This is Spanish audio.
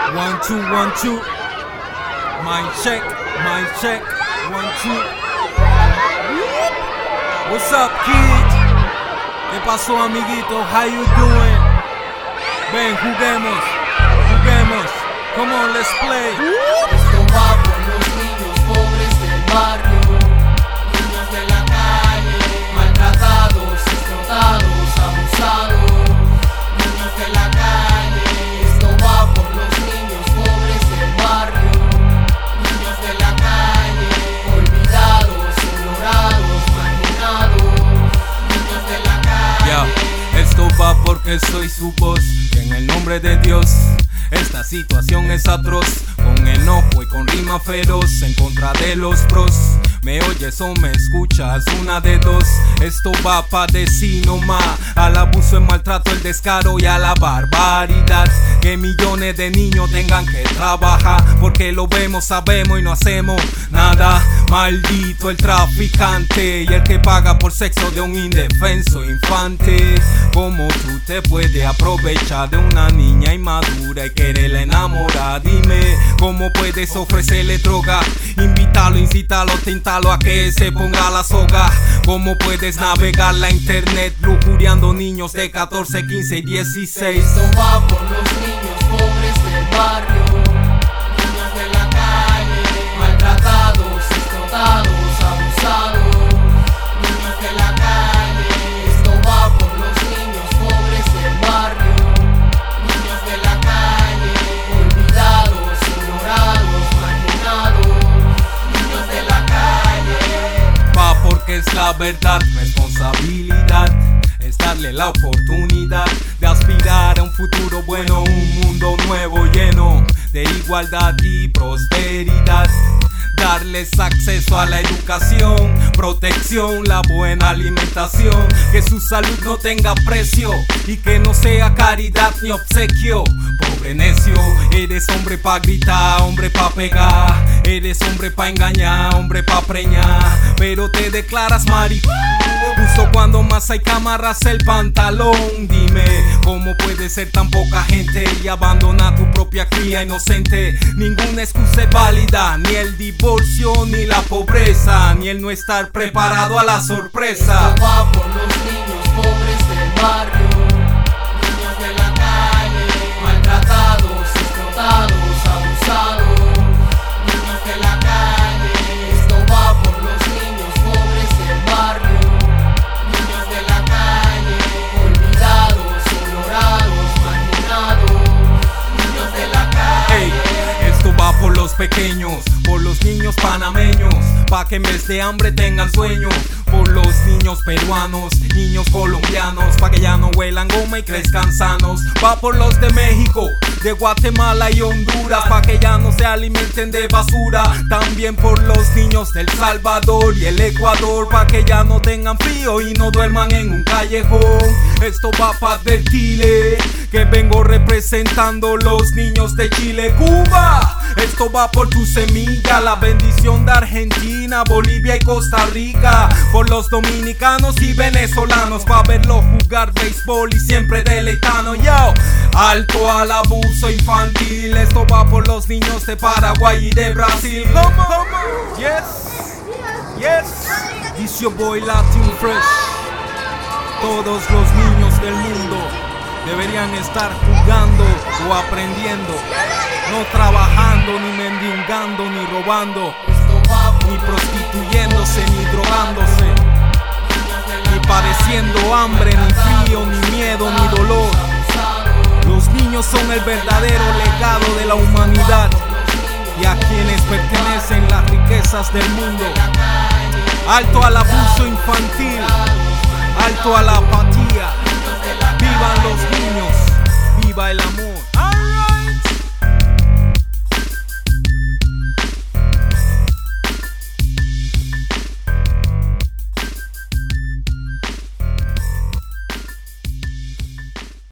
1, 2, 1, 2. Mind check, 1, 2. What's up, kids? ¿Qué pasó, amiguito? How you doing? Ven, juguemos. Come on, let's play. Esto va por los niños pobres del barrio, niños de la calle, maltratados, explotados, abusados. Niños de la calle, esto va por los niños pobres del barrio, niños de la calle, olvidados, ignorados, marginados. Niños de la calle. Esto va porque soy su voz, que en el nombre de Dios esta situación es atroz, con enojo y con rima feroz en contra de los pros. ¿Me oyes o me escuchas? Una de dos. Esto va pa' decir no más al abuso, el maltrato, el descaro y a la barbaridad. Que millones de niños tengan que trabajar porque lo vemos, sabemos y no hacemos nada. Maldito el traficante y el que paga por sexo de un indefenso infante. ¿Cómo tú te puedes aprovechar de una niña inmadura y quererla enamorar? Dime, ¿cómo puedes ofrecerle droga? Invítalo, incítalo, tentalo a que se ponga la soga. ¿Cómo puedes navegar la internet lujuriando niños de 14, 15 y 16? Esto va por los niños pobres del barrio, niños de la calle, maltratados, explotados, abusados. Niños de la calle, esto va por los niños pobres del barrio, niños de la calle, olvidados, ignorados, marginados. Niños de la calle. Va porque es la verdad, responsabilidad es darle la oportunidad de aspirar a un futuro bueno, un mundo nuevo lleno de igualdad y prosperidad. Darles acceso a la educación, protección, la buena alimentación, que su salud no tenga precio y que no sea caridad ni obsequio. Pobre necio, eres hombre pa' gritar, hombre pa' pegar, eres hombre pa' engañar, hombre pa' preñar, pero te declaras marihuana justo cuando más hay que amarrarse el pantalón. Dime, ¿cómo puede ser tan poca gente y abandona tu propia cría inocente? Ninguna excusa es válida, ni el divorcio, ni la pobreza, ni el no estar preparado a la sorpresa. Esto va por los niños pobres del barrio, niños de la calle, maltratados, explotados, abusados. Niños de la calle, esto va por los niños pobres del barrio, niños de la calle, olvidados, ignorados, marginados. Niños de la calle. Hey, esto va por los pequeños, por los niños panameños, pa' que en vez de hambre tengan sueño. Por los niños peruanos, niños colombianos, pa' que ya no huelan goma y crezcan sanos. Va por los de México, de Guatemala y Honduras, pa' que ya no se alimenten de basura. También por los niños del Salvador y el Ecuador, pa' que ya no tengan frío y no duerman en un callejón. Esto va pa' advertirle que vengo representando los niños de Chile, Cuba. Esto va por tu semilla, la bendición de Argentina, Bolivia y Costa Rica. Por los dominicanos y venezolanos, pa' verlos jugar béisbol y siempre deleitano. Yo, alto al abuso infantil. Esto va por los niños de Paraguay y de Brasil. Come on. Yes. It's your boy Latin Fresh. Todos los niños del mundo deberían estar jugando o aprendiendo, no trabajando, ni mendigando, ni robando, ni prostituyéndose, ni drogándose, ni padeciendo hambre, ni frío, ni miedo, ni dolor. Los niños son el verdadero legado de la humanidad y a quienes pertenecen las riquezas del mundo. Alto al abuso infantil, alto a la apatía. Vivan los niños, viva el amor.